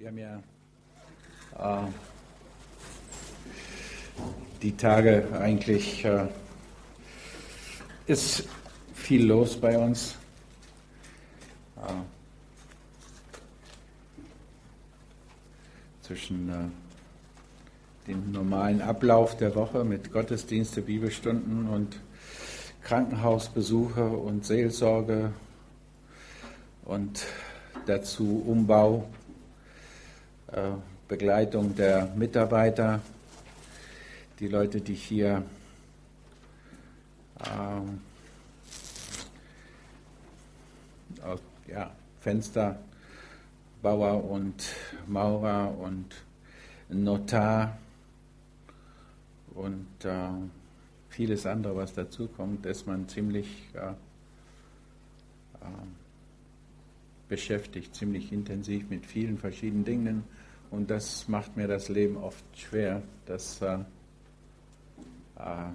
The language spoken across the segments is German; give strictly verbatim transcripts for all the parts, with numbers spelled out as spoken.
Wir haben ja äh, die Tage eigentlich, äh, ist viel los bei uns. Äh, zwischen äh, dem normalen Ablauf der Woche mit Gottesdienste, Bibelstunden und Krankenhausbesuche und Seelsorge und dazu Umbau, äh, Begleitung der Mitarbeiter, die Leute, die hier äh, aus, ja, Fensterbauer und Maurer und Notar und äh, vieles andere, was dazu kommt, ist man ziemlich äh, äh, beschäftigt, ziemlich intensiv mit vielen verschiedenen Dingen, und das macht mir das Leben oft schwer, dass äh, äh,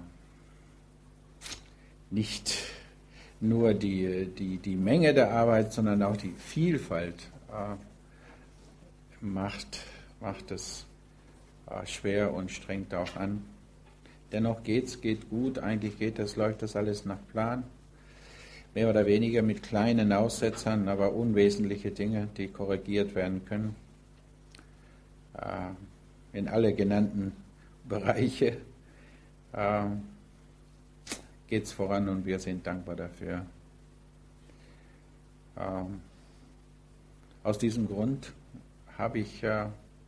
nicht nur die, die, die Menge der Arbeit, sondern auch die Vielfalt äh, macht, macht es äh, schwer und strengt auch an. Dennoch geht's, geht gut, eigentlich geht das, läuft das alles nach Plan. Mehr oder weniger mit kleinen Aussetzern, aber unwesentliche Dinge, die korrigiert werden können. Äh, in alle genannten Bereiche äh, geht es voran, und wir sind dankbar dafür. Äh, aus diesem Grund habe ich äh,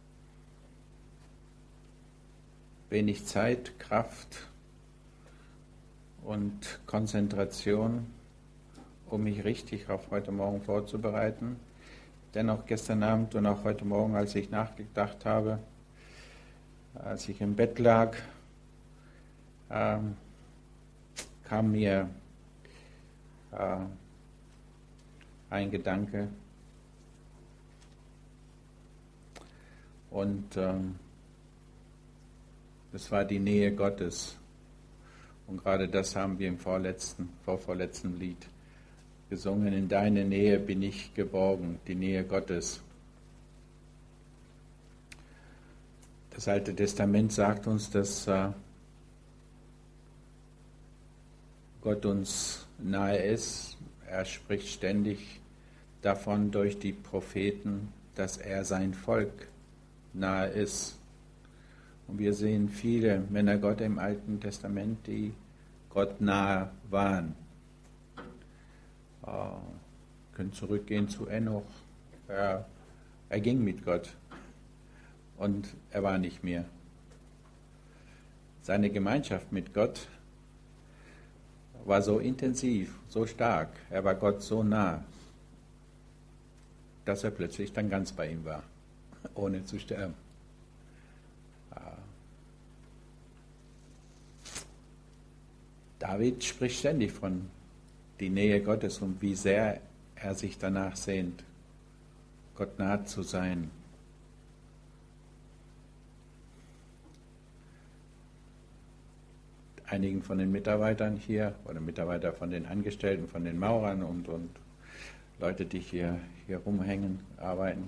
wenig Zeit, Kraft und Konzentration, um mich richtig auf heute Morgen vorzubereiten. Dennoch gestern Abend und auch heute Morgen, als ich nachgedacht habe, als ich im Bett lag, ähm, kam mir äh, ein Gedanke, und ähm, das war die Nähe Gottes. Und gerade das haben wir im vorletzten, vorvorletzten Lied gesungen. In deine Nähe bin ich geborgen, die Nähe Gottes. Das Alte Testament sagt uns, dass äh, Gott uns nahe ist. Er spricht ständig davon durch die Propheten, dass er sein Volk nahe ist. Und wir sehen viele Männer Gott im Alten Testament, die Gott nahe waren. Wir können zurückgehen zu Enoch. Er, er ging mit Gott und er war nicht mehr. Seine Gemeinschaft mit Gott war so intensiv, so stark, er war Gott so nah, dass er plötzlich dann ganz bei ihm war, ohne zu sterben. David spricht ständig von die Nähe Gottes und wie sehr er sich danach sehnt, Gott nahe zu sein. Einigen von den Mitarbeitern hier, oder Mitarbeiter von den Angestellten, von den Maurern und, und Leute, die hier, hier rumhängen, arbeiten.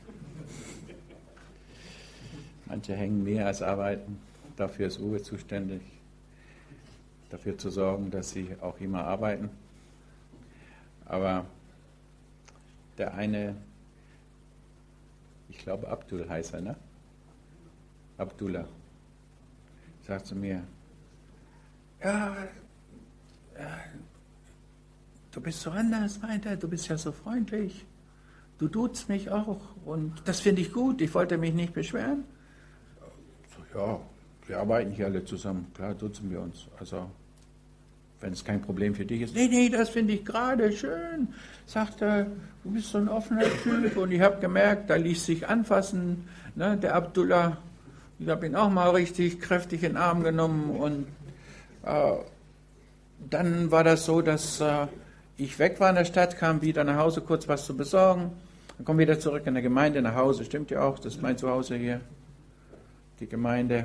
Manche hängen mehr als arbeiten, dafür ist Uwe zuständig, dafür zu sorgen, dass sie auch immer arbeiten. Aber der eine, ich glaube Abdul heißt er, ne? Abdullah, sagt zu mir, ja, ja, du bist so anders, meint er, du bist ja so freundlich, du duzt mich auch und das finde ich gut, ich wollte mich nicht beschweren. So, ja, wir arbeiten hier alle zusammen, klar duzen wir uns, also wenn es kein Problem für dich ist. Nee, nee, das finde ich gerade schön, sagt er, du bist so ein offener Typ, und ich habe gemerkt, da ließ sich anfassen, ne, der Abdullah, ich habe ihn auch mal richtig kräftig in den Arm genommen, und äh, dann war das so, dass äh, ich weg war in der Stadt, kam wieder nach Hause, kurz was zu besorgen, dann komme wieder zurück in der Gemeinde nach Hause, stimmt ja auch, das ist mein Zuhause hier, die Gemeinde.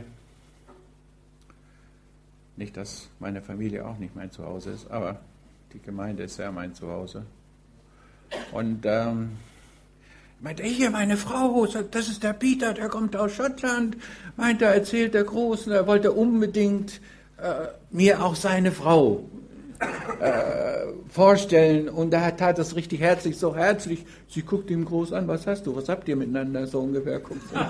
Nicht, dass meine Familie auch nicht mein Zuhause ist, aber die Gemeinde ist ja mein Zuhause. Und ähm, Meint er, hier meine Frau, das ist der Peter, der kommt aus Schottland. Meint er, erzählt der Großen, er wollte unbedingt äh, mir auch seine Frau äh, vorstellen. Und da tat es richtig herzlich, so herzlich. Sie guckt ihm groß an, was hast du, was habt ihr miteinander, so ungefähr. Guckt sie.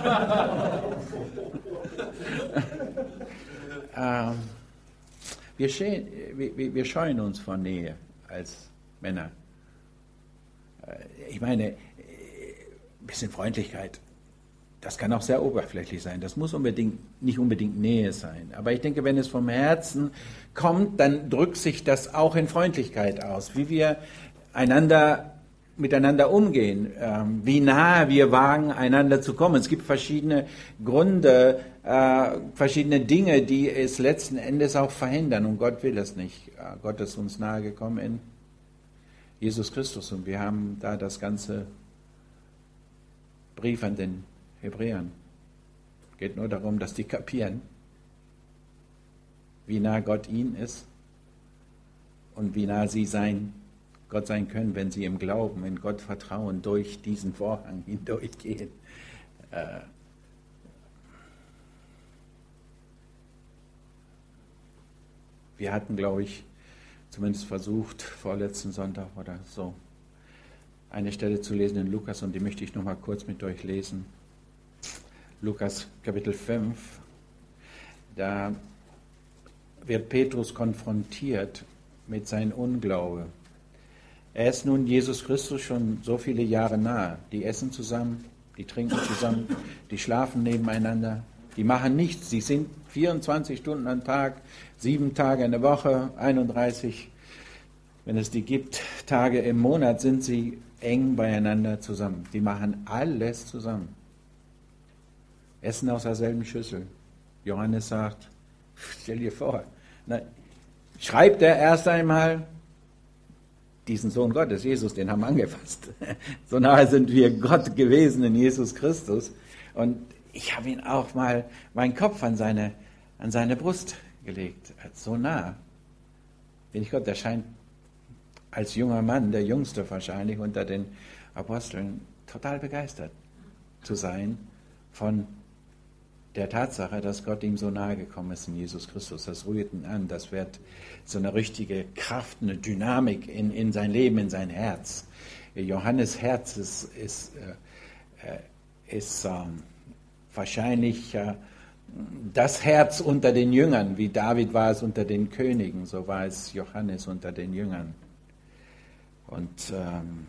ähm, wir, scheuen, wir, wir scheuen uns vor Nähe als Männer. Äh, ich meine, ein bisschen Freundlichkeit, das kann auch sehr oberflächlich sein. Das muss unbedingt, nicht unbedingt Nähe sein. Aber ich denke, wenn es vom Herzen kommt, dann drückt sich das auch in Freundlichkeit aus. Wie wir einander, miteinander umgehen, ähm, wie nahe wir wagen, einander zu kommen. Es gibt verschiedene Gründe, äh, verschiedene Dinge, die es letzten Endes auch verhindern. Und Gott will es nicht. Äh, Gott ist uns nahe gekommen in Jesus Christus. Und wir haben da das ganze Brief an den Hebräern. Es geht nur darum, dass die kapieren, wie nah Gott ihnen ist und wie nah sie sein, Gott sein können, wenn sie im Glauben, in Gott vertrauen, durch diesen Vorhang hindurchgehen. Äh, wir hatten, glaube ich, zumindest versucht, vorletzten Sonntag oder so, eine Stelle zu lesen in Lukas, und die möchte ich noch mal kurz mit euch lesen. Lukas Kapitel fünf, da wird Petrus konfrontiert mit seinem Unglaube. Er ist nun Jesus Christus schon so viele Jahre nahe. Die essen zusammen, die trinken zusammen, die schlafen nebeneinander, die machen nichts. Sie sind vierundzwanzig Stunden am Tag, sieben Tage in der Woche, einunddreißig, wenn es die gibt, Tage im Monat, sind sie eng beieinander zusammen. Die machen alles zusammen. Essen aus derselben Schüssel. Johannes sagt, stell dir vor, na, schreibt er erst einmal, diesen Sohn Gottes, Jesus, den haben wir angefasst. So nahe sind wir Gott gewesen in Jesus Christus. Und ich habe ihn auch mal, meinen Kopf an seine, an seine Brust gelegt. So nah bin ich Gott. Der scheint als junger Mann, der jüngste wahrscheinlich unter den Aposteln, total begeistert zu sein von der Tatsache, dass Gott ihm so nahe gekommen ist in Jesus Christus. Das rührt ihn an, das wird so eine richtige Kraft, eine Dynamik in, in sein Leben, in sein Herz. Johannes Herz ist, ist, äh, ist äh, wahrscheinlich äh, das Herz unter den Jüngern, wie David war es unter den Königen, so war es Johannes unter den Jüngern. Und ähm,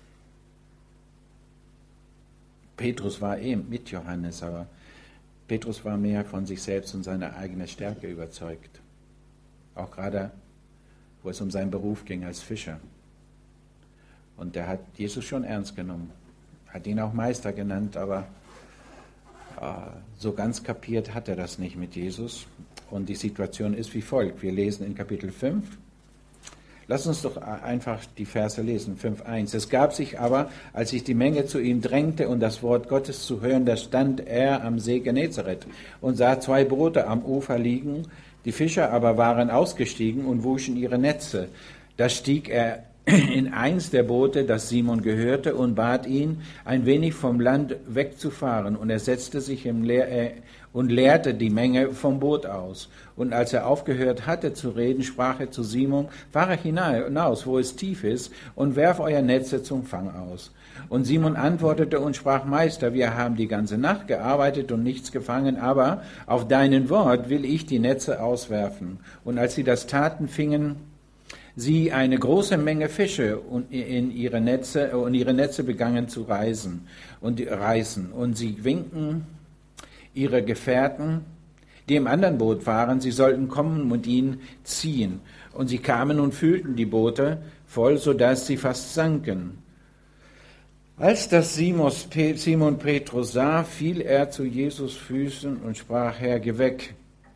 Petrus war eben mit Johannes, aber Petrus war mehr von sich selbst und seiner eigenen Stärke überzeugt. Auch gerade, wo es um seinen Beruf ging als Fischer. Und der hat Jesus schon ernst genommen, hat ihn auch Meister genannt, aber äh, so ganz kapiert hat er das nicht mit Jesus. Und die Situation ist wie folgt. Wir lesen in Kapitel fünf. Lass uns doch einfach die Verse lesen, fünf eins. Es gab sich aber, als sich die Menge zu ihm drängte, um das Wort Gottes zu hören, da stand er am See Genezareth und sah zwei Boote am Ufer liegen. Die Fischer aber waren ausgestiegen und wuschen ihre Netze. Da stieg er in eins der Boote, das Simon gehörte, und bat ihn, ein wenig vom Land wegzufahren. Und er setzte sich im Leer, äh, und leerte die Menge vom Boot aus. Und als er aufgehört hatte zu reden, sprach er zu Simon, fahre hinaus, wo es tief ist, und werf euer Netze zum Fang aus. Und Simon antwortete und sprach, Meister, wir haben die ganze Nacht gearbeitet und nichts gefangen, aber auf deinen Wort will ich die Netze auswerfen. Und als sie das taten, fingen sie eine große Menge Fische und in ihre Netze, und ihre Netze begannen zu reißen und reißen. Und sie winkten ihre Gefährten, die im anderen Boot waren, sie sollten kommen und ihn ziehen. Und sie kamen und füllten die Boote voll, sodass sie fast sanken. Als das Simon Petrus sah, fiel er zu Jesus Füßen und sprach, Herr, geh weg.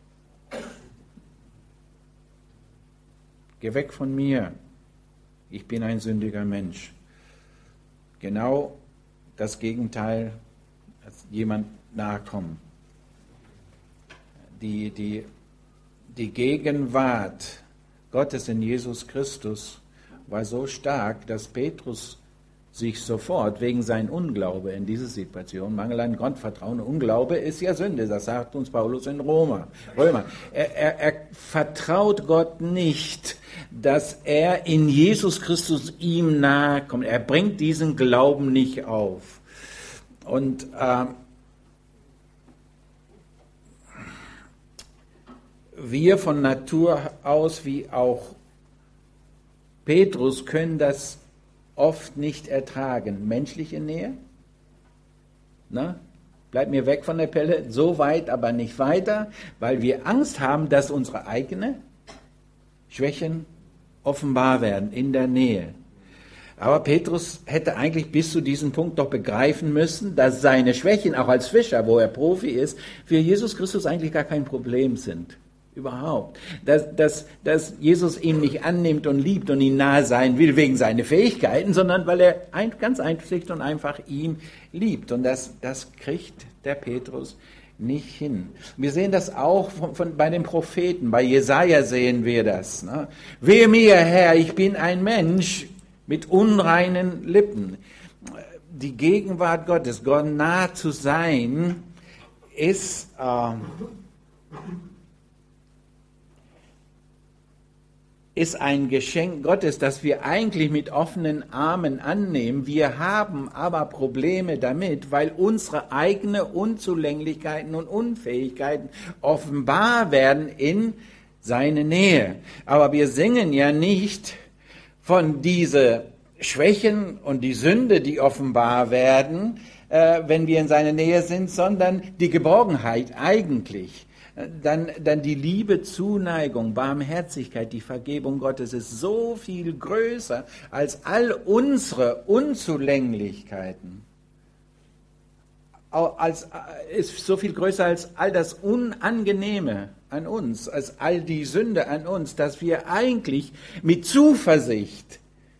Geh weg von mir. Ich bin ein sündiger Mensch. Genau das Gegenteil, als jemand nahe kommen. Die, die, die Gegenwart Gottes in Jesus Christus war so stark, dass Petrus sich sofort wegen sein Unglaube in diese Situation, Mangel an Gottvertrauen, Unglaube ist ja Sünde, das sagt uns Paulus in Römer. Römer. Er, er, er vertraut Gott nicht, dass er in Jesus Christus ihm nahe kommt. Er bringt diesen Glauben nicht auf. Und äh, wir von Natur aus, wie auch Petrus, können das oft nicht ertragen. Menschliche Nähe, na, bleib mir weg von der Pelle, so weit, aber nicht weiter, weil wir Angst haben, dass unsere eigenen Schwächen offenbar werden in der Nähe. Aber Petrus hätte eigentlich bis zu diesem Punkt doch begreifen müssen, dass seine Schwächen, auch als Fischer, wo er Profi ist, für Jesus Christus eigentlich gar kein Problem sind. Überhaupt. Dass, dass, dass Jesus ihn nicht annimmt und liebt und ihm nahe sein will wegen seiner Fähigkeiten, sondern weil er ein, ganz einschlicht und einfach ihn liebt. Und das, das kriegt der Petrus nicht hin. Wir sehen das auch von, von, bei den Propheten. Bei Jesaja sehen wir das. Ne? Wehe mir, Herr, ich bin ein Mensch mit unreinen Lippen. Die Gegenwart Gottes, Gott nah zu sein, ist... Äh, ist ein Geschenk Gottes, das wir eigentlich mit offenen Armen annehmen. Wir haben aber Probleme damit, weil unsere eigenen Unzulänglichkeiten und Unfähigkeiten offenbar werden in seine Nähe. Aber wir singen ja nicht von diesen Schwächen und die Sünde, die offenbar werden, äh, wenn wir in seiner Nähe sind, sondern die Geborgenheit eigentlich. Dann, dann die Liebe, Zuneigung, Barmherzigkeit, die Vergebung Gottes ist so viel größer als all unsere Unzulänglichkeiten. Als, ist so viel größer als all das Unangenehme an uns, als all die Sünde an uns, dass wir eigentlich mit Zuversicht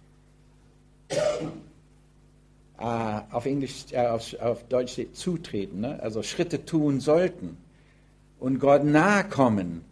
äh, auf Englisch, äh, auf, auf Deutsch steht zutreten, ne? Also Schritte tun sollten. Und Gott nahe kommen.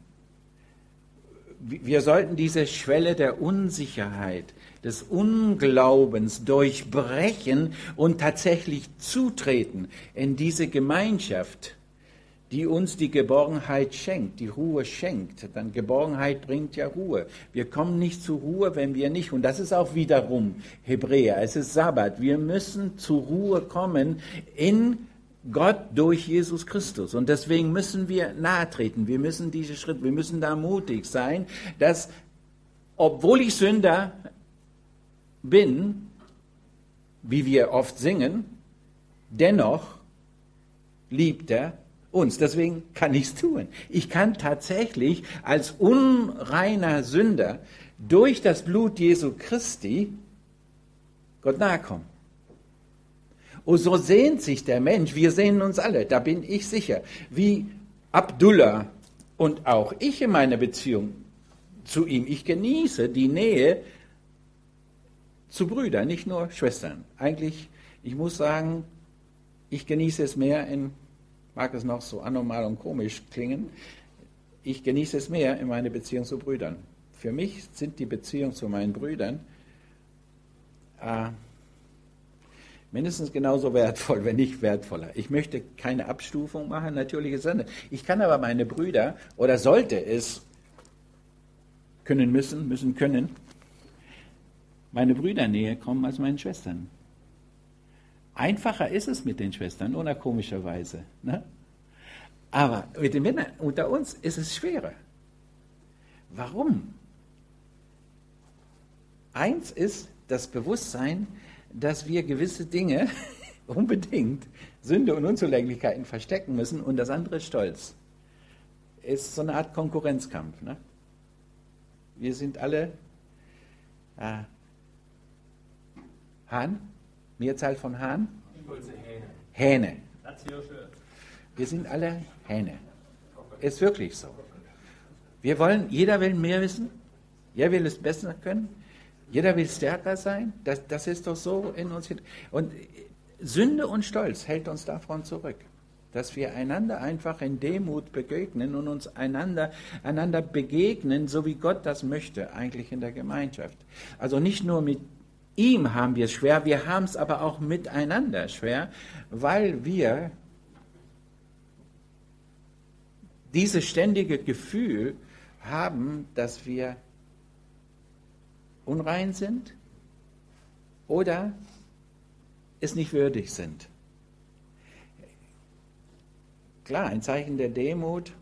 Wir sollten diese Schwelle der Unsicherheit, des Unglaubens durchbrechen und tatsächlich zutreten in diese Gemeinschaft, die uns die Geborgenheit schenkt, die Ruhe schenkt. Dann Geborgenheit bringt ja Ruhe. Wir kommen nicht zur Ruhe, wenn wir nicht, und das ist auch wiederum Hebräer, es ist Sabbat, wir müssen zur Ruhe kommen in Gott durch Jesus Christus. Und deswegen müssen wir nahe treten. Wir müssen diese Schritte, wir müssen da mutig sein, dass, obwohl ich Sünder bin, wie wir oft singen, dennoch liebt er uns. Deswegen kann ich es tun. Ich kann tatsächlich als unreiner Sünder durch das Blut Jesu Christi Gott nahe kommen. Und so sehnt sich der Mensch, wir sehnen uns alle, da bin ich sicher, wie Abdullah und auch ich in meiner Beziehung zu ihm. Ich genieße die Nähe zu Brüdern, nicht nur Schwestern. Eigentlich, ich muss sagen, ich genieße es mehr, in, mag es noch so anormal und komisch klingen, ich genieße es mehr in meiner Beziehung zu Brüdern. Für mich sind die Beziehungen zu meinen Brüdern äh, mindestens genauso wertvoll, wenn nicht wertvoller. Ich möchte keine Abstufung machen, natürliche Sünde. Ich kann aber meine Brüder, oder sollte es können müssen, müssen können, meine Brüder näher kommen als meinen Schwestern. Einfacher ist es mit den Schwestern, ohne komischerweise. Ne? Aber mit den Männern unter uns ist es schwerer. Warum? Eins ist das Bewusstsein, dass wir gewisse Dinge unbedingt, Sünde und Unzulänglichkeiten verstecken müssen, und das andere ist Stolz. Ist so eine Art Konkurrenzkampf. Ne? Wir sind alle äh, Hahn, Mehrzahl von Hahn? Hähne. Hähne. Wir sind alle Hähne. Ist wirklich so. Wir wollen, jeder will mehr wissen, jeder will es besser können. Jeder will stärker sein, das, das ist doch so in uns. Und Sünde und Stolz hält uns davon zurück, dass wir einander einfach in Demut begegnen und uns einander, einander begegnen, so wie Gott das möchte, eigentlich in der Gemeinschaft. Also nicht nur mit ihm haben wir es schwer, wir haben es aber auch miteinander schwer, weil wir dieses ständige Gefühl haben, dass wir unrein sind oder es nicht würdig sind. Klar, ein Zeichen der Demut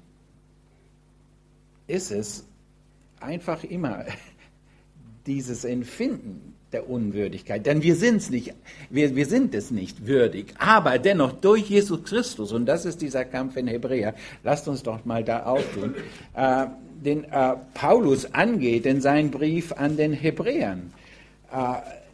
ist es einfach immer dieses Empfinden der Unwürdigkeit, denn wir sind's nicht, wir, wir sind es nicht würdig, aber dennoch durch Jesus Christus, und das ist dieser Kampf in Hebräer, lasst uns doch mal da auftun, äh, den äh, Paulus angeht in seinem Brief an den Hebräern. Äh,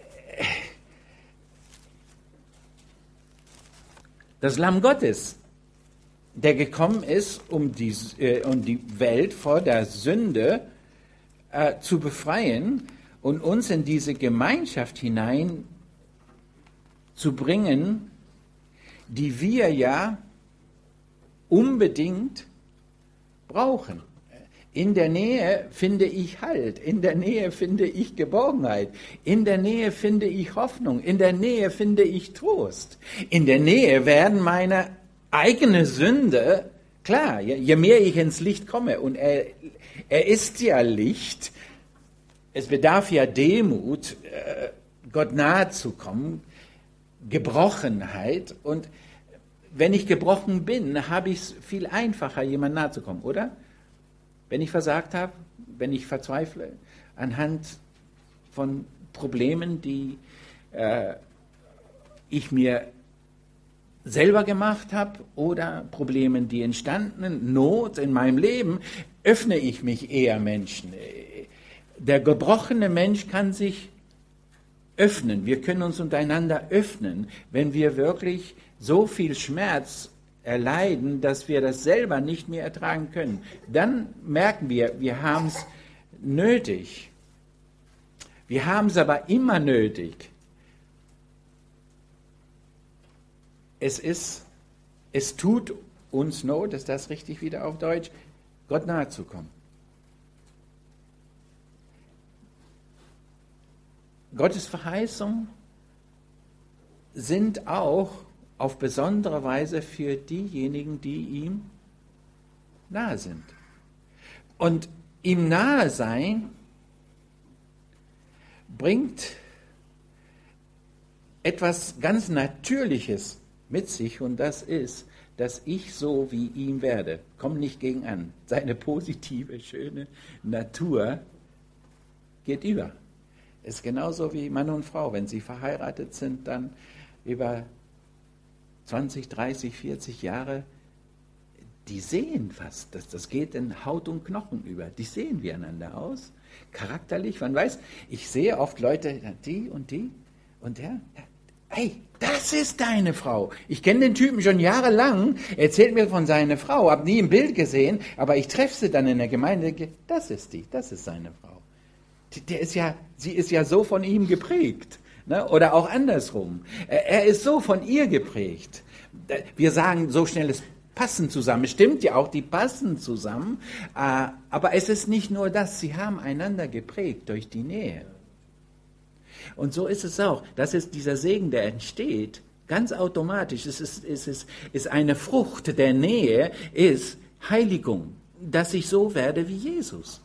das Lamm Gottes, der gekommen ist, um die, äh, um die Welt vor der Sünde äh, zu befreien und uns in diese Gemeinschaft hinein zu bringen, die wir ja unbedingt brauchen. In der Nähe finde ich Halt, in der Nähe finde ich Geborgenheit, in der Nähe finde ich Hoffnung, in der Nähe finde ich Trost. In der Nähe werden meine eigene Sünde, klar, je mehr ich ins Licht komme, und er, er ist ja Licht, es bedarf ja Demut, Gott nahe zu kommen, Gebrochenheit. Und wenn ich gebrochen bin, habe ich es viel einfacher, jemand nahe zu kommen, oder? Wenn ich versagt habe, wenn ich verzweifle, anhand von Problemen, die äh, ich mir selber gemacht habe oder Problemen, die entstanden, Not in meinem Leben, öffne ich mich eher Menschen. Der gebrochene Mensch kann sich öffnen. Wir können uns untereinander öffnen, wenn wir wirklich so viel Schmerz erleiden, dass wir das selber nicht mehr ertragen können. Dann merken wir, wir haben es nötig. Wir haben es aber immer nötig. Es ist, es tut uns Not, ist das richtig wieder auf Deutsch, Gott nahe zu kommen. Gottes Verheißungen sind auch auf besondere Weise für diejenigen, die ihm nahe sind. Und ihm nahe sein bringt etwas ganz Natürliches mit sich, und das ist, dass ich so wie ihm werde. Komm nicht gegen an. Seine positive, schöne Natur geht über. Ist genauso wie Mann und Frau. Wenn sie verheiratet sind, dann über zwanzig, dreißig, vierzig Jahre, die sehen was. Das, das geht in Haut und Knochen über. Die sehen wie einander aus. Charakterlich. Man weiß, ich sehe oft Leute, die und die und der. Hey, das ist deine Frau. Ich kenne den Typen schon jahrelang, erzählt mir von seiner Frau, habe nie ein Bild gesehen, aber ich treffe sie dann in der Gemeinde, das ist die, das ist seine Frau. Der ist ja, sie ist ja so von ihm geprägt. Ne? Oder auch andersrum. Er ist so von ihr geprägt. Wir sagen so schnell, es passen zusammen. Stimmt ja auch, die passen zusammen. Aber es ist nicht nur das, sie haben einander geprägt durch die Nähe. Und so ist es auch. Das ist dieser Segen, der entsteht, ganz automatisch. Es ist, es ist, ist eine Frucht der Nähe, ist Heiligung, dass ich so werde wie Jesus.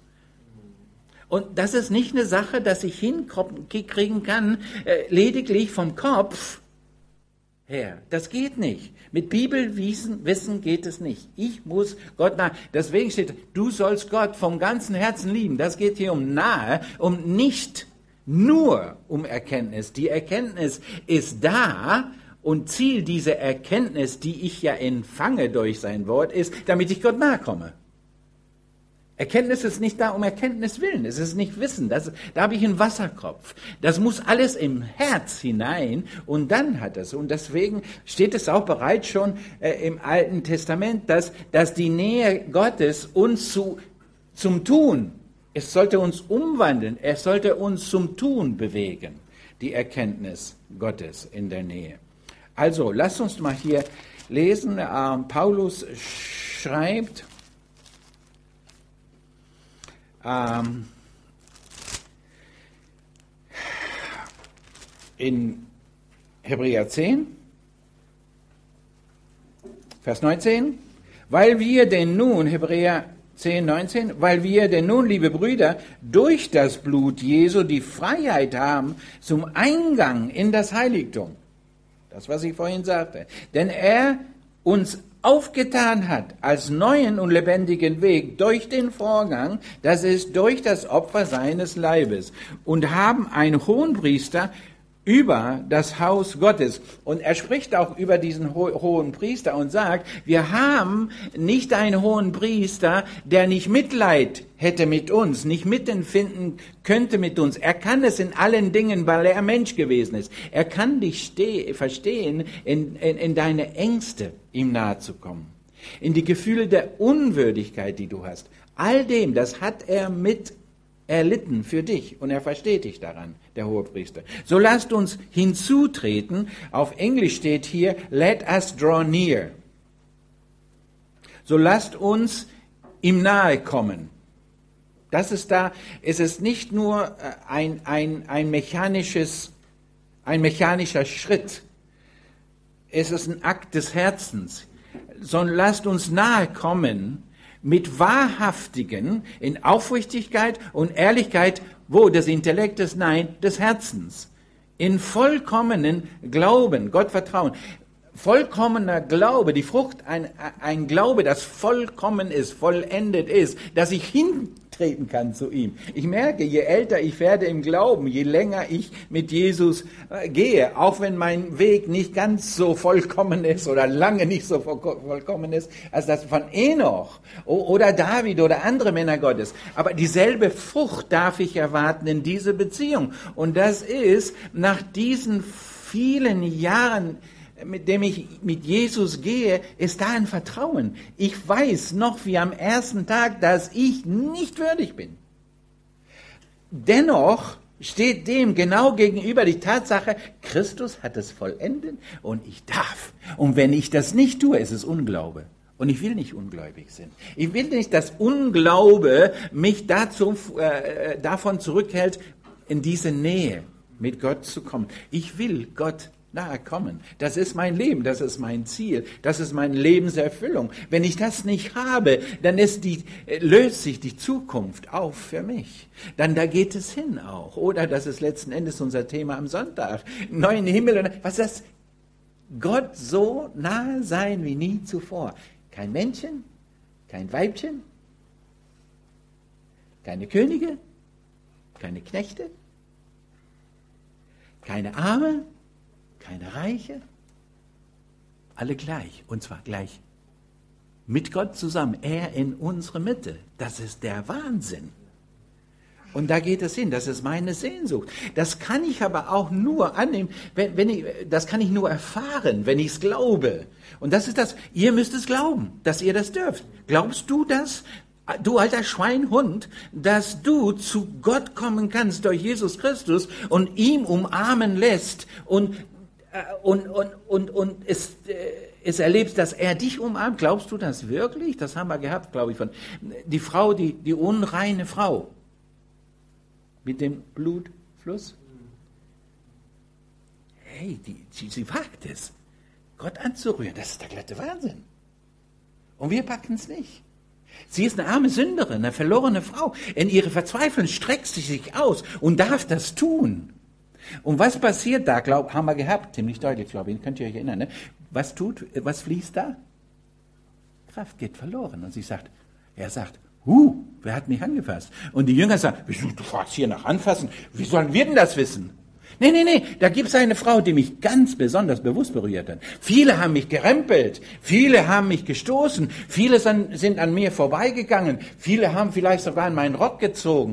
Und das ist nicht eine Sache, dass ich hinkriegen kann, äh, lediglich vom Kopf her. Das geht nicht. Mit Bibelwissen Wissen geht es nicht. Ich muss Gott nahe. Deswegen steht, du sollst Gott vom ganzen Herzen lieben. Das geht hier um nahe, um nicht nur um Erkenntnis. Die Erkenntnis ist da, und Ziel dieser Erkenntnis, die ich ja empfange durch sein Wort, ist, damit ich Gott nahe komme. Erkenntnis ist nicht da um Erkenntnis willen, es ist nicht Wissen, das, da habe ich einen Wasserkopf. Das muss alles im Herz hinein, und dann hat es. Und deswegen steht es auch bereits schon äh, im Alten Testament, dass, dass die Nähe Gottes uns zu, zum Tun, es sollte uns umwandeln, es sollte uns zum Tun bewegen, die Erkenntnis Gottes in der Nähe. Also, lasst uns mal hier lesen, äh, Paulus schreibt, Ähm, in Hebräer zehn, Vers neunzehn, weil wir denn nun, Hebräer zehn, neunzehn, weil wir denn nun, liebe Brüder, durch das Blut Jesu die Freiheit haben zum Eingang in das Heiligtum. Das, was ich vorhin sagte. Denn er uns aufgetan hat als neuen und lebendigen Weg durch den Vorgang, das ist durch das Opfer seines Leibes, und haben einen Hohenpriester über das Haus Gottes. Und er spricht auch über diesen ho- hohen Priester und sagt, wir haben nicht einen hohen Priester, der nicht Mitleid hätte mit uns, nicht mitempfinden könnte mit uns. Er kann es in allen Dingen, weil er Mensch gewesen ist. Er kann dich ste- verstehen, in, in, in deine Ängste ihm nahe zu kommen, in die Gefühle der Unwürdigkeit, die du hast. All dem, das hat er mit erlitten für dich, und er versteht dich daran, der Hohepriester. So lasst uns hinzutreten. Auf Englisch steht hier, let us draw near. So lasst uns ihm nahe kommen. Das ist da, es ist nicht nur ein, ein, ein mechanisches, ein mechanischer Schritt. Es ist ein Akt des Herzens. Sondern lasst uns nahe kommen mit wahrhaftigen, in Aufrichtigkeit und Ehrlichkeit, wo des Intellektes, nein, des Herzens, in vollkommenen Glauben, Gott vertrauen. Vollkommener Glaube, die Frucht, ein, ein Glaube, das vollkommen ist, vollendet ist, dass ich hintreten kann zu ihm. Ich merke, je älter ich werde im Glauben, je länger ich mit Jesus äh, gehe, auch wenn mein Weg nicht ganz so vollkommen ist oder lange nicht so vollkommen ist, als das von Enoch oder David oder andere Männer Gottes. Aber dieselbe Frucht darf ich erwarten in diese Beziehung. Und das ist nach diesen vielen Jahren, mit dem ich mit Jesus gehe, ist da ein Vertrauen. Ich weiß noch wie am ersten Tag, dass ich nicht würdig bin. Dennoch steht dem genau gegenüber die Tatsache, Christus hat es vollendet und ich darf. Und wenn ich das nicht tue, ist es Unglaube. Und ich will nicht ungläubig sein. Ich will nicht, dass Unglaube mich dazu, äh, davon zurückhält, in diese Nähe mit Gott zu kommen. Ich will Gott nahe kommen. Das ist mein Leben, das ist mein Ziel, das ist meine Lebenserfüllung. Wenn ich das nicht habe, dann ist die, löst sich die Zukunft auf für mich. Dann da geht es hin auch. Oder das ist letzten Endes unser Thema am Sonntag. Neuen Himmel, was ist das? Gott so nahe sein wie nie zuvor. Kein Männchen, kein Weibchen, keine Könige, keine Knechte, keine Arme, keine Reiche, alle gleich, und zwar gleich mit Gott zusammen, er in unsere Mitte. Das ist der Wahnsinn. Und da geht es hin, das ist meine Sehnsucht. Das kann ich aber auch nur annehmen, wenn, wenn ich, das kann ich nur erfahren, wenn ich es glaube. Und das ist das, ihr müsst es glauben, dass ihr das dürft. Glaubst du das? Du alter Schweinhund, dass du zu Gott kommen kannst durch Jesus Christus und ihm umarmen lässt und Und, und, und, und es, es erlebst, dass er dich umarmt. Glaubst du das wirklich? Das haben wir gehabt, glaube ich, von die Frau, die, die unreine Frau mit dem Blutfluss. Hey, die, sie, sie wagt es, Gott anzurühren. Das ist der glatte Wahnsinn. Und wir packen es nicht. Sie ist eine arme Sünderin, eine verlorene Frau. In ihre Verzweiflung streckt sie sich aus und darf das tun. Und was passiert da, glaub, haben wir gehabt, ziemlich deutlich, glaube ich, könnt ihr euch erinnern, ne? Was tut, was fließt da? Kraft geht verloren. Und sie sagt, er sagt, huh, wer hat mich angefasst? Und die Jünger sagen, du fragst hier nach Anfassen, wie sollen wir denn das wissen? Nee, nee, nee, da gibt es eine Frau, die mich ganz besonders bewusst berührt hat. Viele haben mich gerempelt, viele haben mich gestoßen, viele sind an mir vorbeigegangen, viele haben vielleicht sogar an meinen Rock gezogen,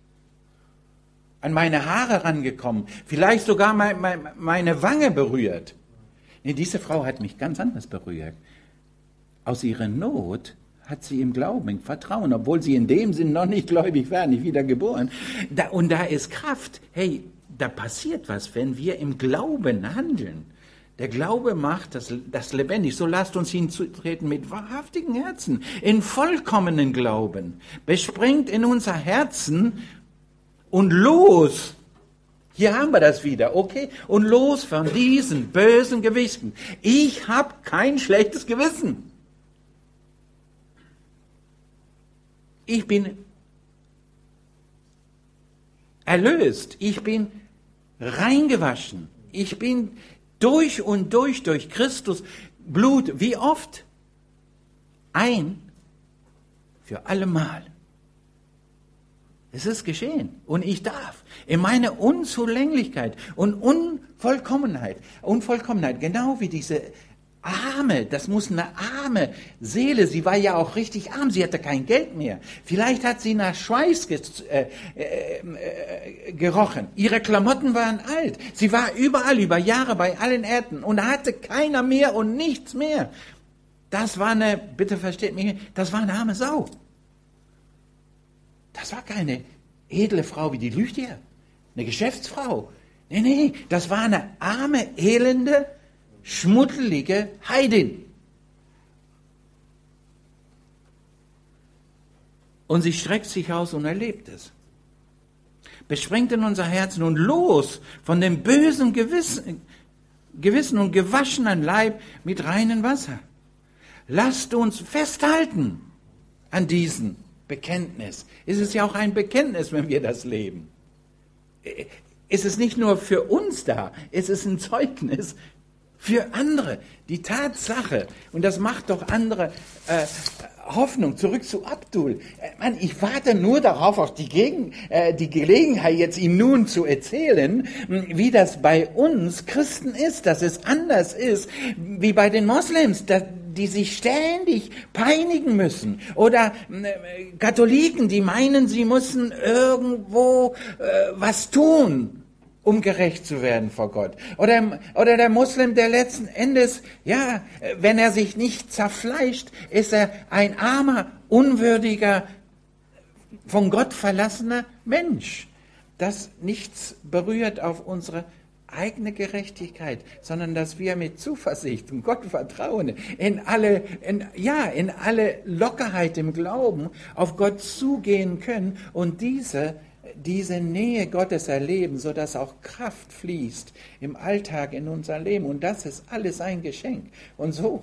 an meine Haare rangekommen, vielleicht sogar mein, mein, meine Wange berührt. Nee, diese Frau hat mich ganz anders berührt. Aus ihrer Not hat sie im Glauben, im Vertrauen, obwohl sie in dem Sinn noch nicht gläubig war, nicht wiedergeboren. Da, und da ist Kraft. Hey, da passiert was, wenn wir im Glauben handeln. Der Glaube macht das, das lebendig. So lasst uns hinzutreten mit wahrhaftigen Herzen, in vollkommenen Glauben. Besprengt in unser Herzen und los Hier haben wir das wieder, okay? Und los von diesen bösen Gewissen. Ich habe kein schlechtes Gewissen. Ich bin erlöst. Ich bin reingewaschen. Ich bin durch und durch, durch Christus Blut, wie oft? Ein für allemal. Es ist geschehen. Und ich darf in meiner Unzulänglichkeit und Unvollkommenheit, Unvollkommenheit, genau wie diese arme, das muss eine arme Seele, sie war ja auch richtig arm, sie hatte kein Geld mehr. Vielleicht hat sie nach Schweiß ge äh, äh, äh, gerochen. Ihre Klamotten waren alt. Sie war überall, über Jahre bei allen Erden und hatte keiner mehr und nichts mehr. Das war eine, bitte versteht mich, das war eine arme Sau. Das war keine edle Frau wie die Lydia, eine Geschäftsfrau. Nee, nee, das war eine arme, elende, schmuddelige Heidin. Und sie streckt sich aus und erlebt es. Besprengt in unser Herzen und los von dem bösen Gewissen, Gewissen und gewaschenen Leib mit reinem Wasser. Lasst uns festhalten an diesem Bekenntnis. Es ist ja auch ein Bekenntnis, wenn wir das leben. Es ist nicht nur für uns da, es ist ein Zeugnis für andere. Die Tatsache, und das macht doch andere äh, Hoffnung. Zurück zu Abdul. Äh, Mann, ich warte nur darauf, auf die, Gegen, äh, die Gelegenheit, jetzt ihm nun zu erzählen, wie das bei uns Christen ist, dass es anders ist, wie bei den Moslems, dass die sich ständig peinigen müssen. Oder äh, Katholiken, die meinen, sie müssen irgendwo äh, was tun, um gerecht zu werden vor Gott. Oder, oder der Muslim, der letzten Endes, ja, wenn er sich nicht zerfleischt, ist er ein armer, unwürdiger, von Gott verlassener Mensch, das nichts berührt auf unsere eigene Gerechtigkeit, sondern dass wir mit Zuversicht und Gott vertrauen, in alle, in, ja, in alle Lockerheit im Glauben auf Gott zugehen können und diese diese Nähe Gottes erleben, sodass auch Kraft fließt im Alltag, in unser Leben. Und das ist alles ein Geschenk. Und so,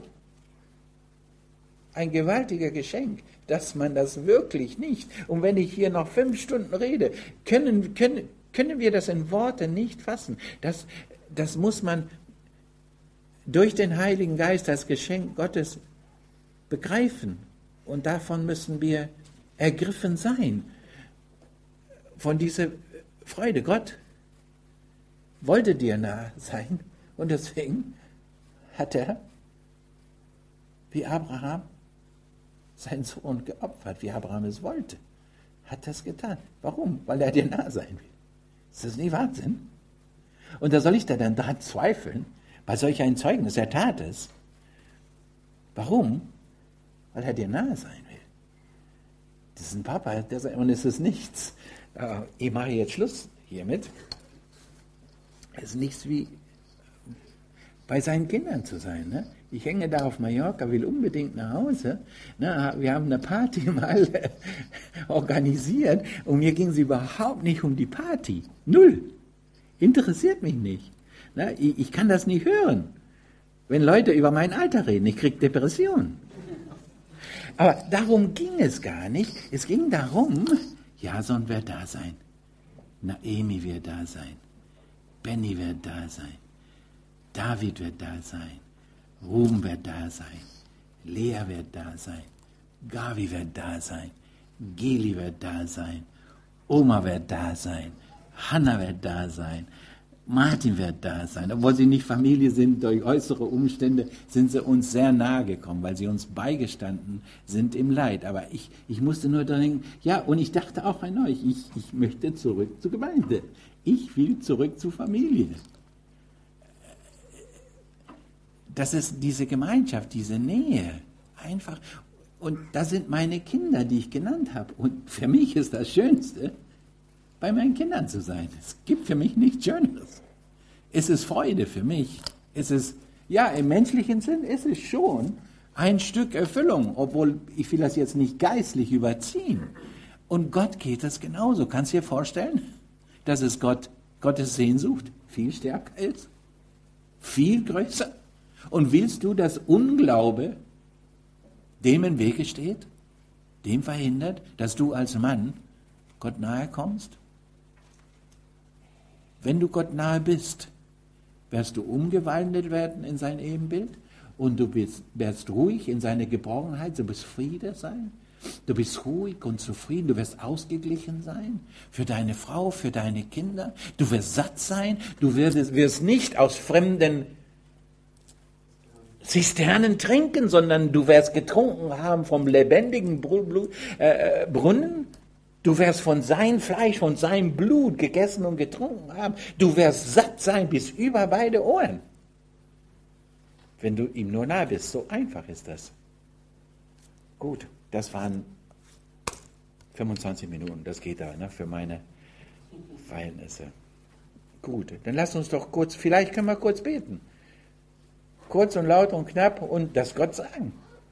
ein gewaltiger Geschenk, dass man das wirklich nicht, und wenn ich hier noch fünf Stunden rede, können, können, können wir das in Worte nicht fassen. Das, das muss man durch den Heiligen Geist, das Geschenk Gottes, begreifen. Und davon müssen wir ergriffen sein. Von dieser Freude. Gott wollte dir nahe sein und deswegen hat er, wie Abraham, seinen Sohn geopfert, wie Abraham es wollte. Hat das getan. Warum? Weil er dir nahe sein will. Ist das nicht Wahnsinn? Und da soll ich da dann daran zweifeln, bei solch einem Zeugnis, er tat es. Warum? Weil er dir nahe sein will. Das ist ein Papa, der sagt, und es ist nichts. Ich mache jetzt Schluss hiermit. Es ist nichts wie bei seinen Kindern zu sein. Ne? Ich hänge da auf Mallorca, will unbedingt nach Hause. Ne? Wir haben eine Party mal organisiert und mir ging es überhaupt nicht um die Party. Null. Interessiert mich nicht. Ne? Ich, ich kann das nicht hören. Wenn Leute über mein Alter reden, ich kriege Depressionen. Aber darum ging es gar nicht. Es ging darum, Jason wird da sein, Naemi wird da sein, Benny wird da sein, David wird da sein, Ruben wird da sein, Lea wird da sein, Gavi wird da sein, Geli wird da sein, Oma wird da sein, Hanna wird da sein, Martin wird da sein. Obwohl sie nicht Familie sind, durch äußere Umstände sind sie uns sehr nahe gekommen, weil sie uns beigestanden sind im Leid. Aber ich, ich musste nur denken, ja, und ich dachte auch an euch, ich, ich möchte zurück zur Gemeinde. Ich will zurück zur Familie. Das ist diese Gemeinschaft, diese Nähe. Einfach. Und da sind meine Kinder, die ich genannt habe. Und für mich ist das Schönste, bei meinen Kindern zu sein. Es gibt für mich nichts Schöneres. Es ist Freude für mich. Es ist, ja, im menschlichen Sinn ist es schon ein Stück Erfüllung, obwohl ich will das jetzt nicht geistlich überziehen. Und Gott geht das genauso. Kannst du dir vorstellen, dass es Gott Gottes Sehnsucht viel stärker ist? Viel größer? Und willst du, dass Unglaube dem im Wege steht? Dem verhindert, dass du als Mann Gott nahe kommst? Wenn du Gott nahe bist, wirst du umgewandelt werden in sein Ebenbild und du bist, wirst ruhig in seine Geborgenheit, du wirst Friede sein, du bist ruhig und zufrieden, du wirst ausgeglichen sein für deine Frau, für deine Kinder, du wirst satt sein, du wirst, wirst nicht aus fremden Zisternen trinken, sondern du wirst getrunken haben vom lebendigen Blut, äh, Brunnen. Du wirst von seinem Fleisch, von seinem Blut gegessen und getrunken haben. Du wirst satt sein bis über beide Ohren. Wenn du ihm nur nahe bist, so einfach ist das. Gut, das waren fünfundzwanzig Minuten, das geht da, ne, für meine Verhältnisse. Gut, dann lass uns doch kurz, vielleicht können wir kurz beten. Kurz und laut und knapp und das Gott sagen.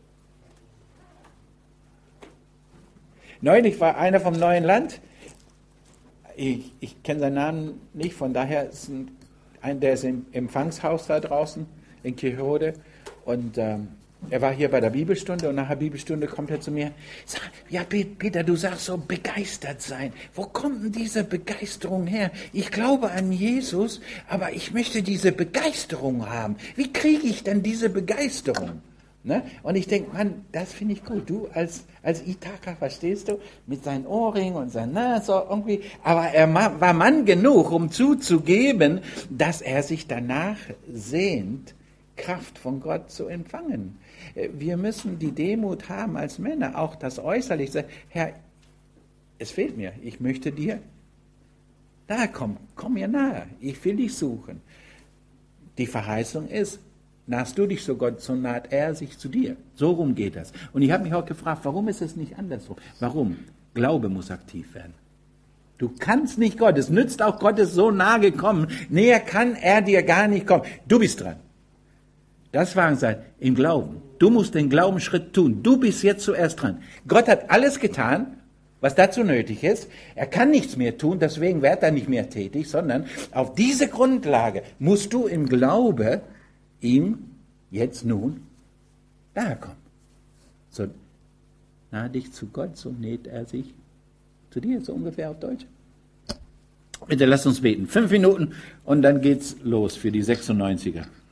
Neulich war einer vom neuen Land, ich, ich kenne seinen Namen nicht, von daher ist ein, ein der ist im Empfangshaus da draußen in Kirchhode und ähm, er war hier bei der Bibelstunde und nach der Bibelstunde kommt er zu mir, sagt, ja Peter, du sagst so begeistert sein. Wo kommt denn diese Begeisterung her? Ich glaube an Jesus, aber ich möchte diese Begeisterung haben. Wie kriege ich denn diese Begeisterung? Ne? Und ich denke, Mann, das finde ich gut. Du als, als Ithaka, verstehst du, mit seinen Ohrringen und seinen, na, so irgendwie. Aber er war Mann genug, um zuzugeben, dass er sich danach sehnt, Kraft von Gott zu empfangen. Wir müssen die Demut haben als Männer, auch das Äußerliche. Herr, es fehlt mir, ich möchte dir nahe kommen, komm mir nahe, ich will dich suchen. Die Verheißung ist, nahst du dich zu Gott, so naht er sich zu dir. So rum geht das. Und ich habe mich auch gefragt, warum ist es nicht andersrum? Warum? Glaube muss aktiv werden. Du kannst nicht Gott, es nützt auch Gottes so nahe gekommen, näher kann er dir gar nicht kommen. Du bist dran. Das war sein, im Glauben. Du musst den Glaubensschritt tun. Du bist jetzt zuerst dran. Gott hat alles getan, was dazu nötig ist. Er kann nichts mehr tun, deswegen wird er nicht mehr tätig, sondern auf diese Grundlage musst du im Glaube ihm jetzt nun nahe kommen. So nahe dich zu Gott, so näht er sich zu dir, so ungefähr auf Deutsch. Bitte lass uns beten. Fünf Minuten und dann geht's los für die sechsundneunziger.